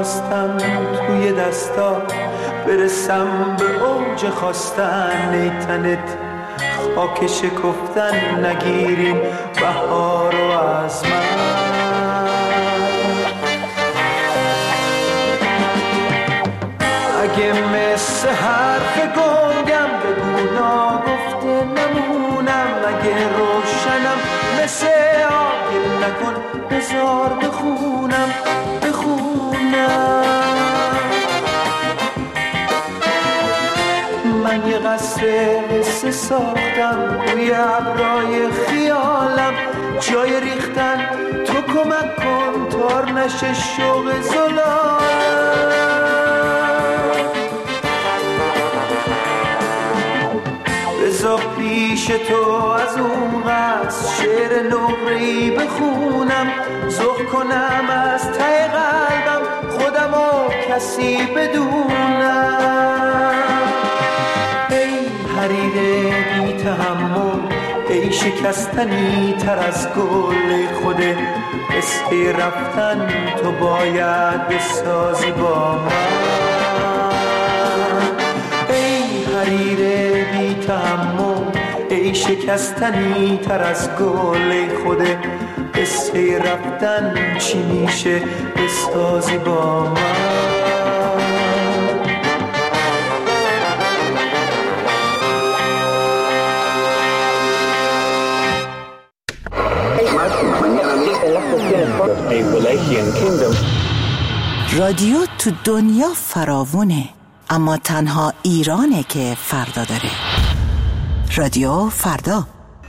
خواستم توی دستا برسم به اوج خواستن، ای تنت خاک شکفتن نگیریم بهار و از من. اگه مثل حرف گنگم بگو ناگفته نمونم، اگه روشنم مثل آگل نکن بذار بخونم. من یه قصر قصه ساختم روی ابرای خیالم، جای ریختن تو کمک کن تار نشه شوق زلالم. بذار پیش تو از اون قصد شعر نقره‌ای بخونم، ذوق کنم از ته قلبم خودم و کسی بدونم. ای حریر بی تحمل، ای شکستنی تر از گل، ای خود قصه رفتن تو باید بسازی با من. ای حریر بی تحمل، ای شکستنی تر از گل، ای خود قصه رفتن چی میشه بسازی با من. رادیو تو دنیا فراوونه، اما تنها ایرانه که فردا داره. رادیو فردا.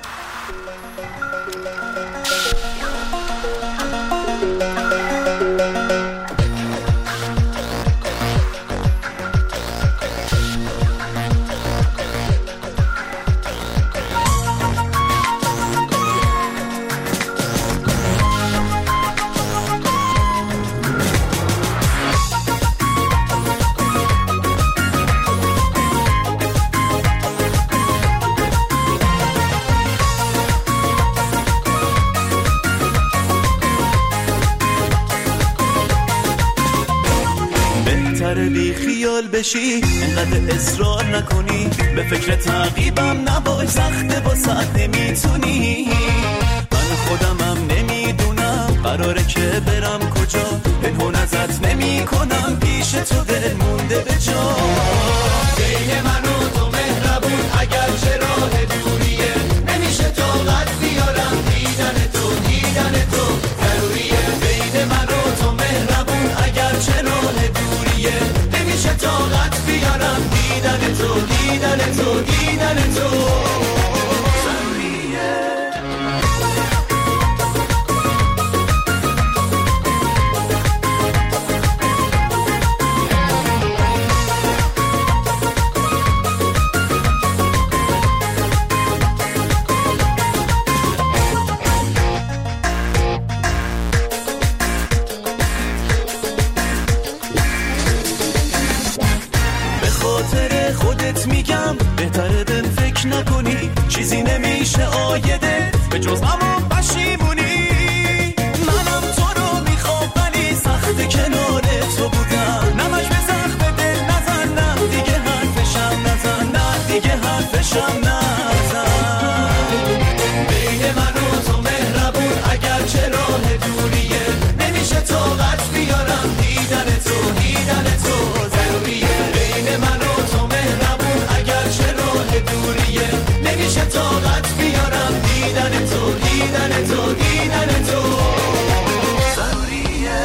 بی خیال بشی اینقدر اصرار نکنی، به فکر تعقیبم نباش سخته با ساعت نمیتونی. من خودمم نمیدونم قراره که برم کجا، پنهون ازت نمی کنم پیش تو دل مونده به جا. بین من و تو مهربون اگر چه راه دوریه، نمیشه طاقت بیارم دیدن تو ضروریه. بین من و تو مهربون اگر چه راه دوریه، نمیشه طاقت بیارم دیدن تو ضروریه. میگم بهتره بهم فکر نکنی، چیزی نمیشه آیده به جز اما پشیمونی. منم تو رو میخوام ولی سخت کنار تو بودم، نمک به زخم دل نزن، دیگه حرفشم نزن. بین من و تو مهربون اگر چه راه دوریه، نمیشه طاقت بیارم دیدن تو ضروریه. بین من و تو مهربون اگر چه راه دوریه، نمیشه طاقت بیارم دیدن تو ضروریه.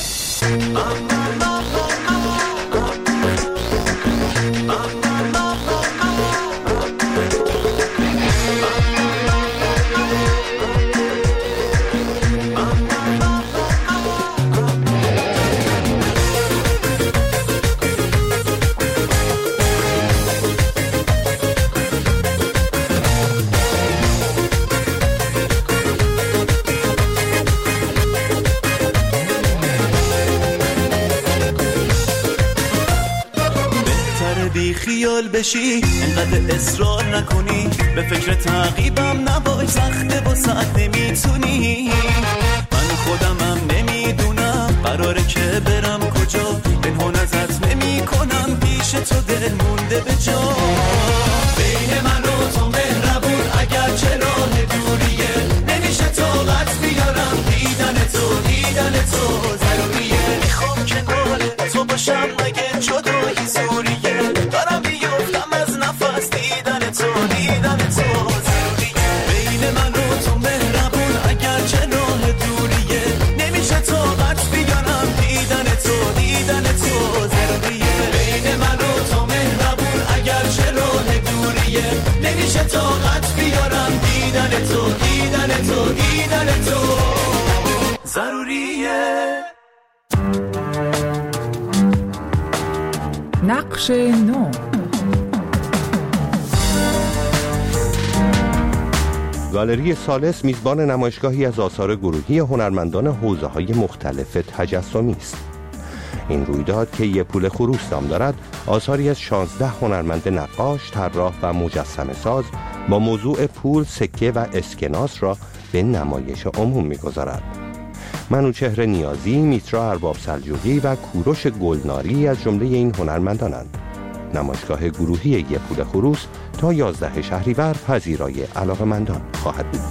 بی خیال بشی اینقدر اصرار نکنی، به فکر تعقیبم نباش سخته با ساعت نمیتونی. من خودمم نمیدونم قراره که برم کجا، تو دیدن تو ضروریه. نقش نو. گالری ثالث میزبان نمایشگاهی از آثار گروهی هنرمندان حوزه‌های مختلف تجسمی است. این رویداد که یه پول خروس نام دارد، آثاری از 16 هنرمند نقاش، طراح و مجسمه ساز با موضوع پول، سکه و اسکناس را به نمایش عموم می‌گذارد. منوچهر نیازی، میترا ارباب سلجوقی و کوروش گلناری از جمله این هنرمندانند. نمایشگاه گروهی یه پول خروس تا 11 شهریور پذیرای علاقه‌مندان خواهد بود.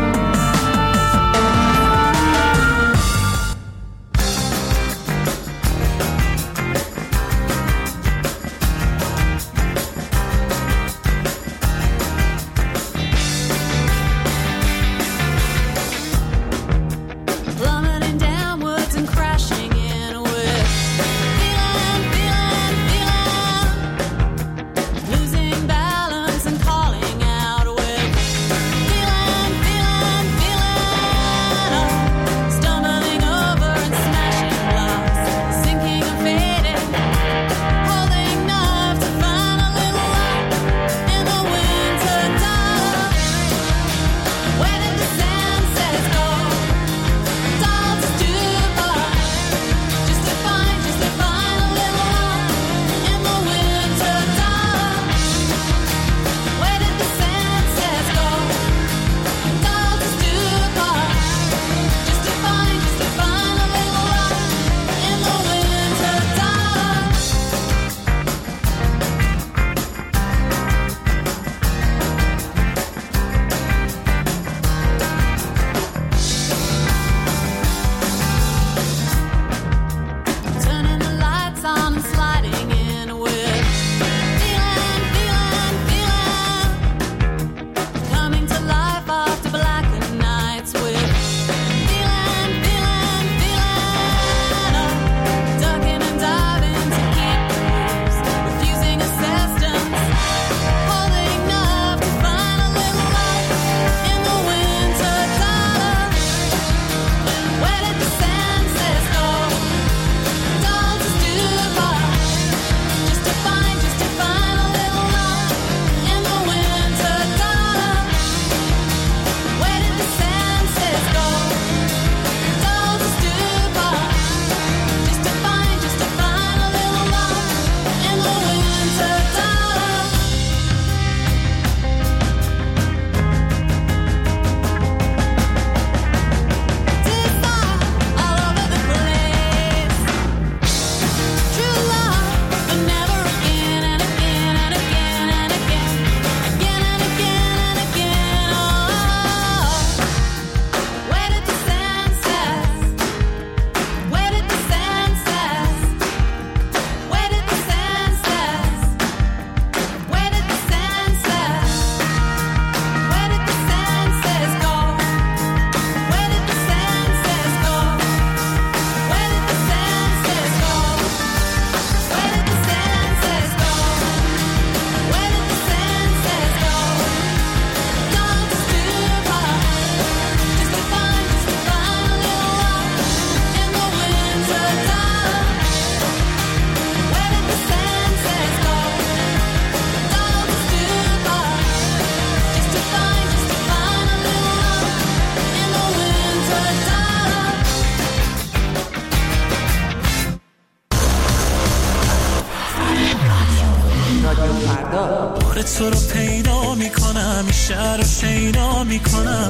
تو رو پیدا میکنم، این شهر رو شیدا میکنم.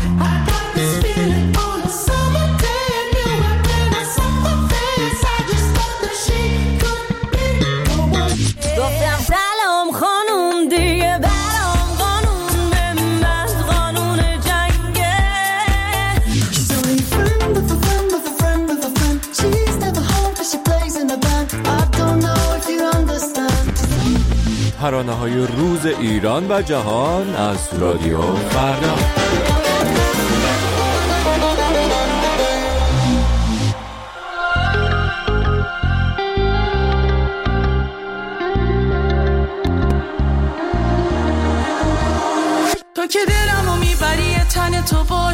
گفتم سلام خانوم دیگه برام قانون به من قانون جنگه. She's only a friend of a friend of a friend of a friend. She's never home cause she plays in a band. I don't know if you understand. ترانه‌های روز ایران و جهان از رادیو فردا. تو که دلمو میبری تن تو با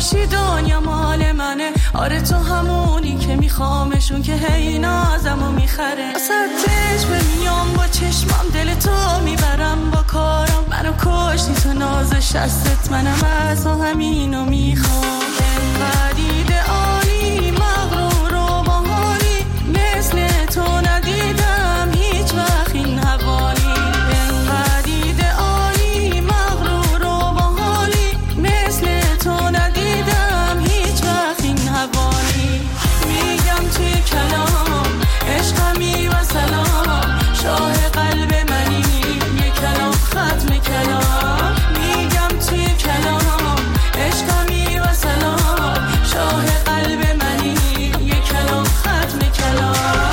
آره تو همونی که میخوامشون که هی نازمو میخره سرتش میام با چشمام دل تو میبرم با کارم منو کشتی تو ناز شستت منم از همینو میخوام انقدر ایدئالی مغرور و باحالی مثل تو ندیدم هیچ وقت این حوالی انقدر ایدئالی مغرور و باحالی مثل تو ندیدم هیچ وقت این حوالی میگم توی کلام عشقمی و سلام شاه قلب منی یه کلام ختم کلام میگم توی کلام عشقمی و سلام شاه قلب منی یه کلام ختم کلام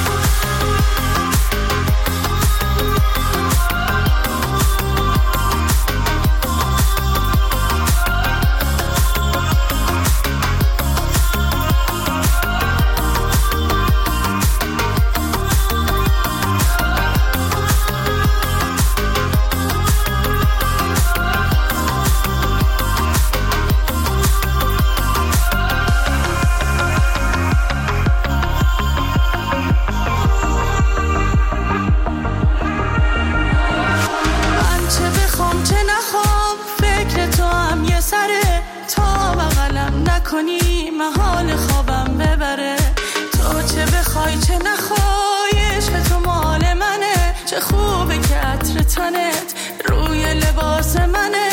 کنی محال خوابم ببره تو چه بخوای چه نخوای عشق تو مال منه چه خوبه که عطر تنت روی لباس منه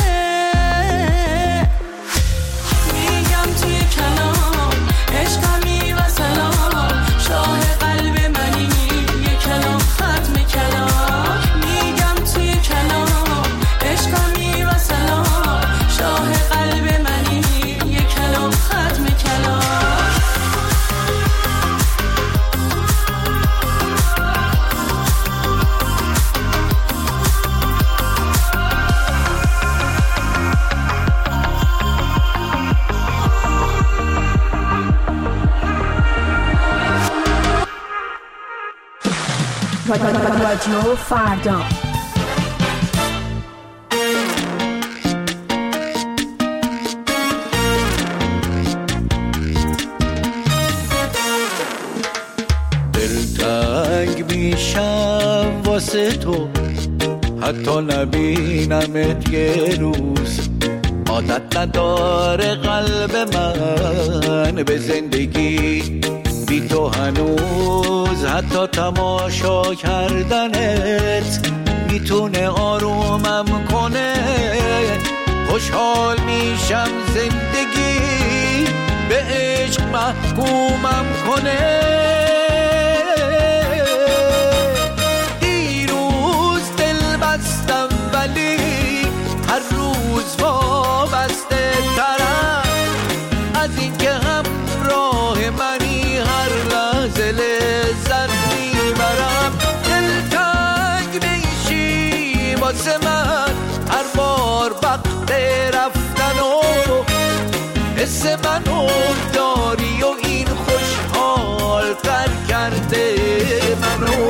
میگم توی کلام عشقمی و سلام شاه قلب منی یه کلام ختم کلام میگم توی کلام عشقمی و سلام شاه قلب منی یه کلام ختم کلام رادیو فردا دلتنگ میشم واسه تو حتی نبینمت یه روز عادت نداره قلب من به زندگی بی تو هنوز حتی تماشا کردنت میتونه آرومم کنه خوشحال میشم زندگی به عشق محکومم کنه دیروز دل بستم ولی هر روز وابسته ترم از این که همراه منی هر لحظه لذت میبرم دلتنگ میشی واسه من هر بار وقت رفتن و حس منو داری و این خوشحال تر کرده منو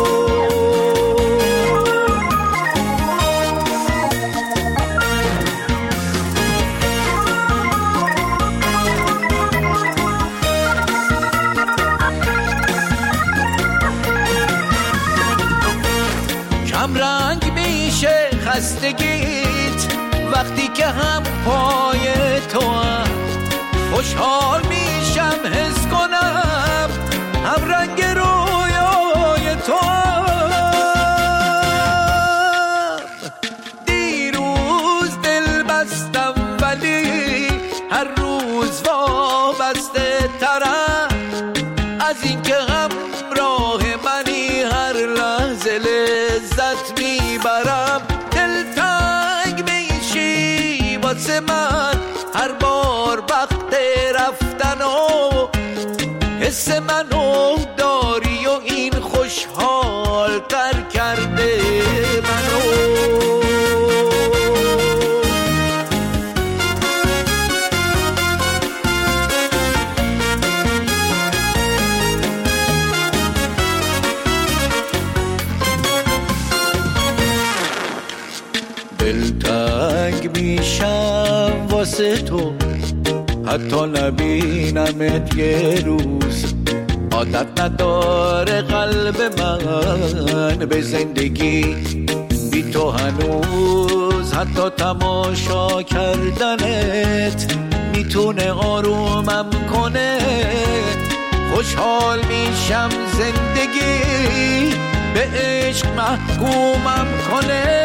رنگ میشه خستگیت وقتی که هم پای تو هم خوشحال میشم حس کنم هم رنگ رویای تو هم دیروز دل بستم ولی هر روز وابسته ترم از این که همراه منی هر لحظه لذت میبرم دلتنگ میشی واسه من هر بار وقت رفتن و حس منو داری و این خوشحال تر کرده منو دلتنگ میشم واسه تو حتی نبینمت یه روز. عادت نداره قلب من به زندگی بی تو هنوز. حتی تماشا کردنت میتونه آرومم کنه. خوشحال میشم زندگی به عشق محکومم کنه.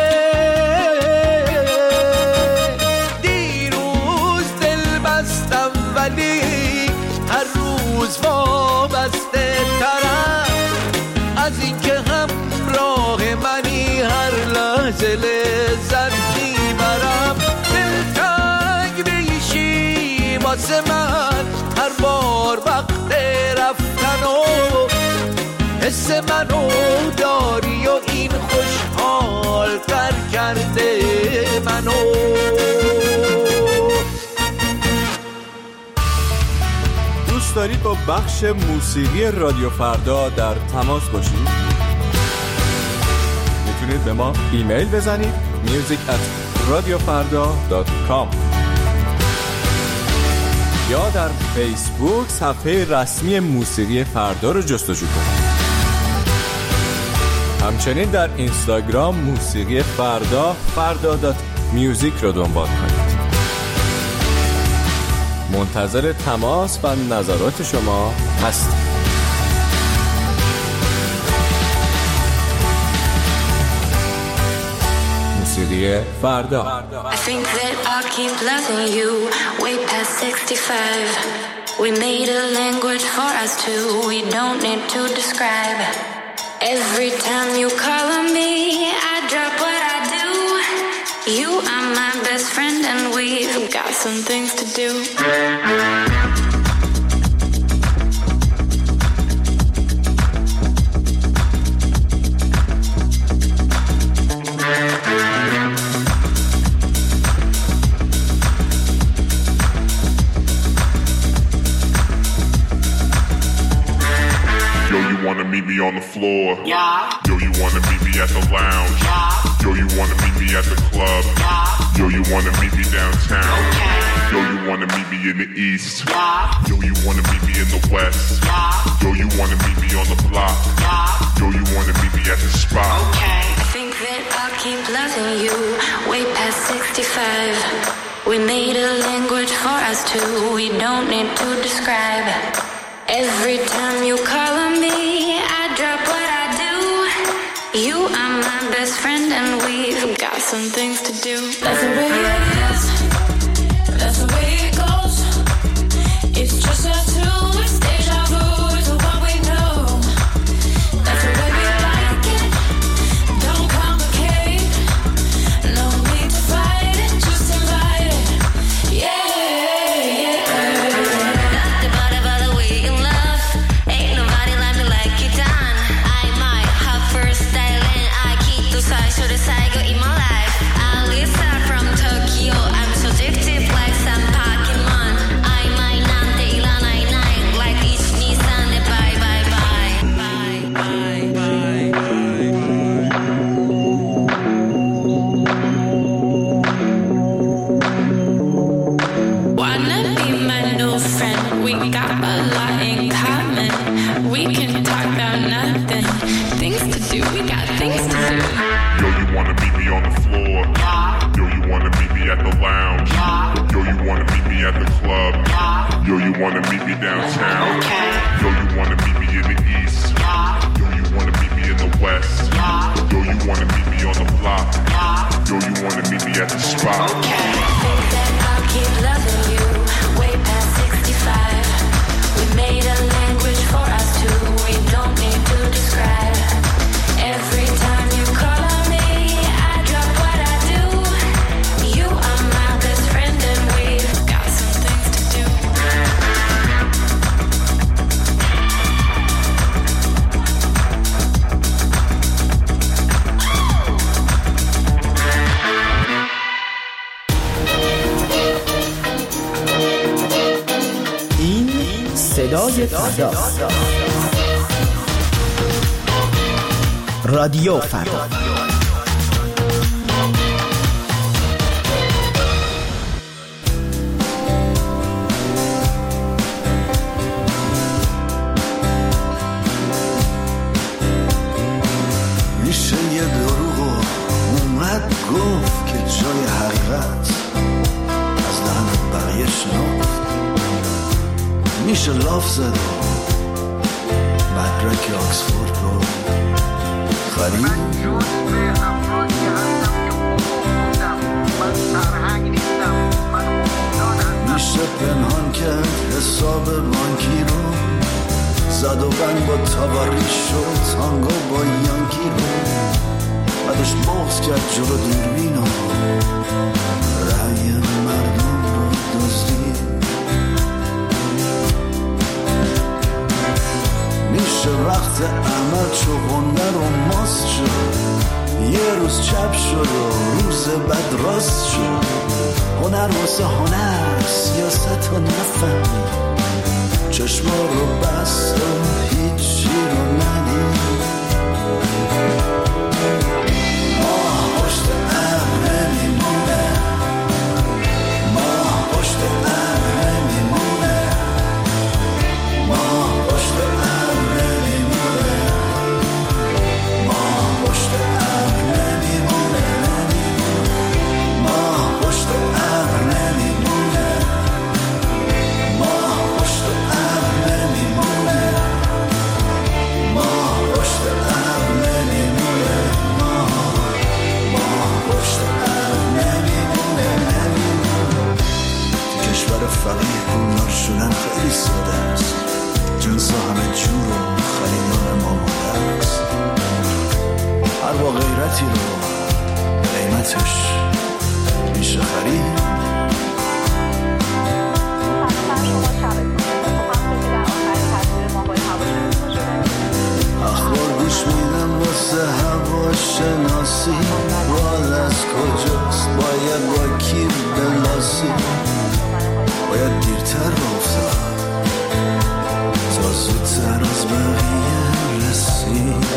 دیروز دل بستم ولی هر روز وابسته ترم از اینکه همراه منی. هر لحظه لذت میبرم. دلتنگ میشی واسه من هر بار وقت رفتن و حس منو داری و این خوشحال تر کرده منو. دوست دارید با بخش موسیقی رادیو فردا در تماس باشید؟ میتونید به ما ایمیل بزنید music@radiofarda.com یا در فیسبوک صفحه رسمی موسیقی فردا رو جستجو کنید. همچنین در اینستاگرام موسیقی فردا فردا.music رو دنبال کنید. منتظر تماس و نظرات شما هستیم. موسیقی فردا. I think that I'll keep loving you way past 65. We made a language for us two. We don't need to describe. Every time you call on me, I drop what I do. You are my best friend and we've got some things to do. Wanna meet me on the floor? Yeah. Yo, you wanna meet me at the lounge? Yeah. Yo, you wanna meet me at the club? Yeah. Yo, you wanna meet me downtown? Okay. Yo, you wanna meet me in the east? Yeah. Yo, you wanna meet me in the west? Yeah. Yo, you wanna meet me on the block? Yeah. Yo, you wanna meet me at the spot? Okay. I think that I'll keep loving you way past 65. We made a language for us two. We don't need to describe. Every time you call on me, I drop what I do. You are my best friend and we've got some things to do. That's the way it is. That's the way it goes. It's just us two. It's deja vu to what we know. That's the way we like it. Don't complicate. No need to fight it. Just invite it. Yeah, yeah. Yo, you wanna meet me downtown? Okay. Yo, you wanna meet me in the east? Yeah. Yo, you wanna meet me in the west? Yeah. Yo, you wanna meet me on the block? Yeah. Yo, you wanna meet me at the spot? Okay. I think that I'll keep loving you way past 65. We made a language for us two. We don't need to describe. Every time you call on me, I drop what I do. You are my best friend and we've got some things to do. این صدای فردا، رادیو فردا. میشه لاف زد مدرک آکسفورد رو خرید. میشه پنهان کرد حساب بانکی رو، زد و بند با تاواریش شد تانگو با یانکی رو، بعدش بغض کرد جلو دوربین و رأی مردم رو دزدید. میشه وقت عمل چوغنده رو ماست شد، یه روز چپ شد و روز بعد راست شد. هنر واسه هنر سیاست رو نفهمی، چشما رو بست و هیچی رو ندید. ما پشت ابر نمیمونه، ما پشت ابر نمیمونه، ما پشت ابر نمیمونه، ما پشت ابر نمیمونه، ما پشت ابر نمیمونه، ما پشت ابر نمیمونه، ما پشت ابر نمیمونه، ما پشت ابر نمیمونه. تو کشور فقیر پولدار شدن خیلی ساده است، جنس ها همه جور و خریدار ما ماده است. هر با غیرتی رو قیمتش میشه خرید. اخبار گوش میدم واسه هوا شناسی، راه از کجاست باید با کی بلاسی، باید دیرتر افتاد تا زودتر از بقیه رسید.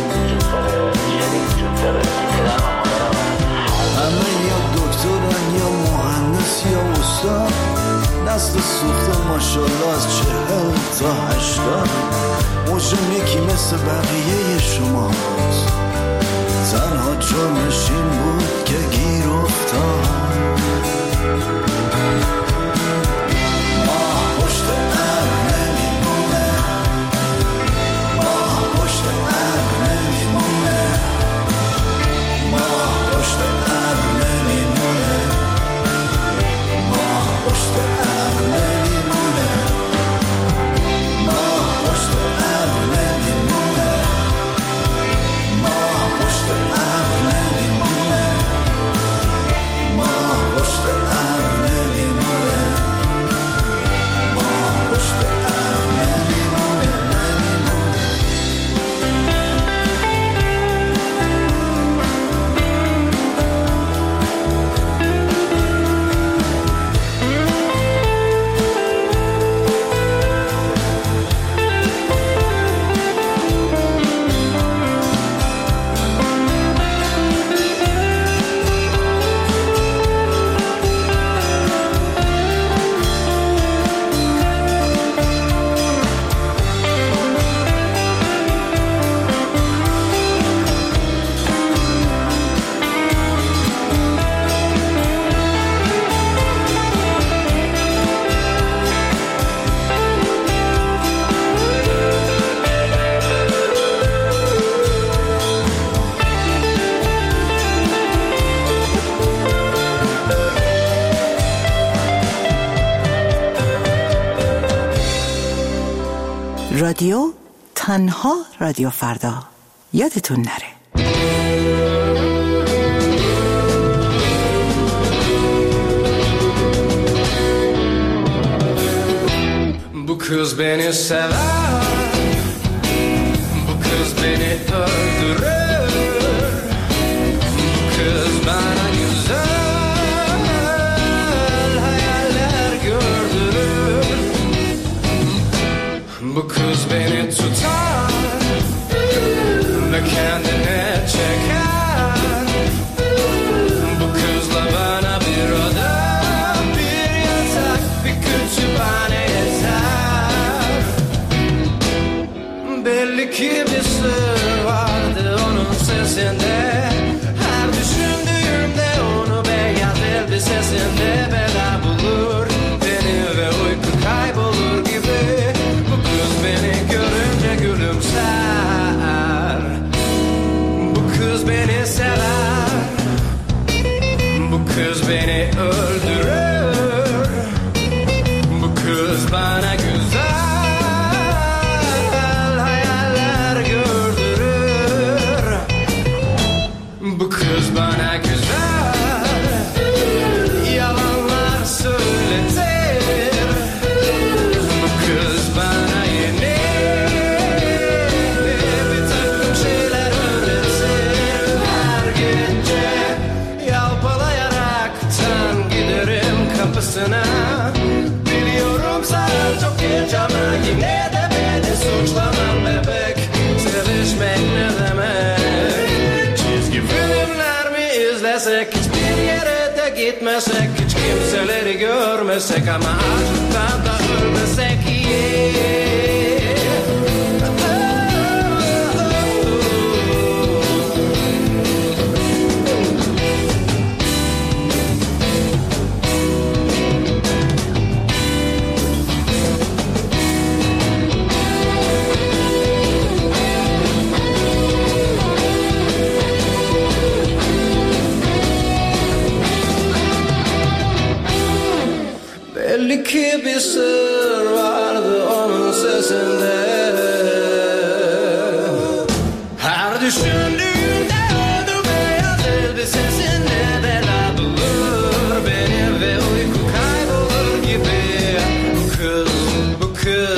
همه یا دکترن یا مهندس یا استاد، دست سوخته ماشالله از 40 تا 80. موجم یکی مثل بقیه شماست، تنها جرمش این بود که گیر افتاد. ما پشت ابر نمیمونه، ما پشت ابر نمیمونه، ما پشت ابر نمیمونه، ما پشت ابر نمیمونه، ما پشت ابر نمیمونه، ما پشت ابر نمیمونه، ما پشت ابر نمیمونه، ما پشت ابر نمیمونه، نمیمونه. رادیو تنها رادیو فردا، یادتون نره. Bu kız beni sever, bu kız beni öldürür, bu kız bana güzel hayaller gördürür. Bu kız beni tutar ve kendine çeker. Bu kızla bana bir oda, bir yatak, bir kütüphane yeter. Belli ki bir sır vardı onun sesinde, her düşündüğümde onu beyaz elbisesinde bela bulur beni ve uyku kaybolur gibi. kız bana güzel hayaller gördürür. Bu kız bana güzel yalanlar söyletir. Bu kız bana yeni bir takım şeyler öğretir. Her gece yalpalayaraktan giderim kapısına. Biliyorum sen çok genç ama yine de beni suçlamam bebek. Sevişmek ne demek? Çizgi filmler mi izlesek, hiçbir yere de gitmesek, hiç kimseleri görmesek ama açlıktan da ölmesek belli ki bir sır vardı onun sesinde. Her düşündüğümde oldu beyaz elbisesinde bela bulur beni ve uyku kaybolur gibi. Bu kız